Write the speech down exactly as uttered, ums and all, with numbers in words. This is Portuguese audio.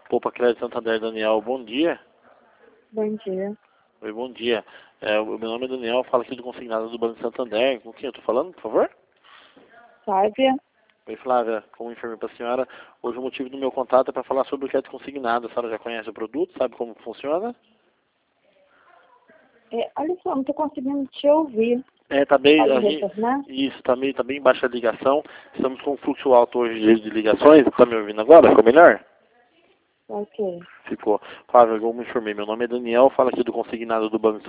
Poupa Crédito Santander, Daniel, bom dia. Bom dia. Oi, bom dia. É, o meu nome é Daniel, falo aqui do consignado do Banco Santander. Com quem eu estou falando, por favor? Flávia? Oi, Flávia, como informei para a senhora, hoje o motivo do meu contato é para falar sobre o crédito consignado. A senhora já conhece o produto, sabe como funciona? É, olha só, não estou conseguindo te ouvir. É, tá bem, Pode a gente, retornar? isso, tá meio, tá bem baixa a ligação. Estamos com um fluxo alto hoje de de ligações. Tá me ouvindo agora? Ficou melhor? Ok. Ficou. Flávia, como informei, meu nome é Daniel, falo aqui do consignado do Banco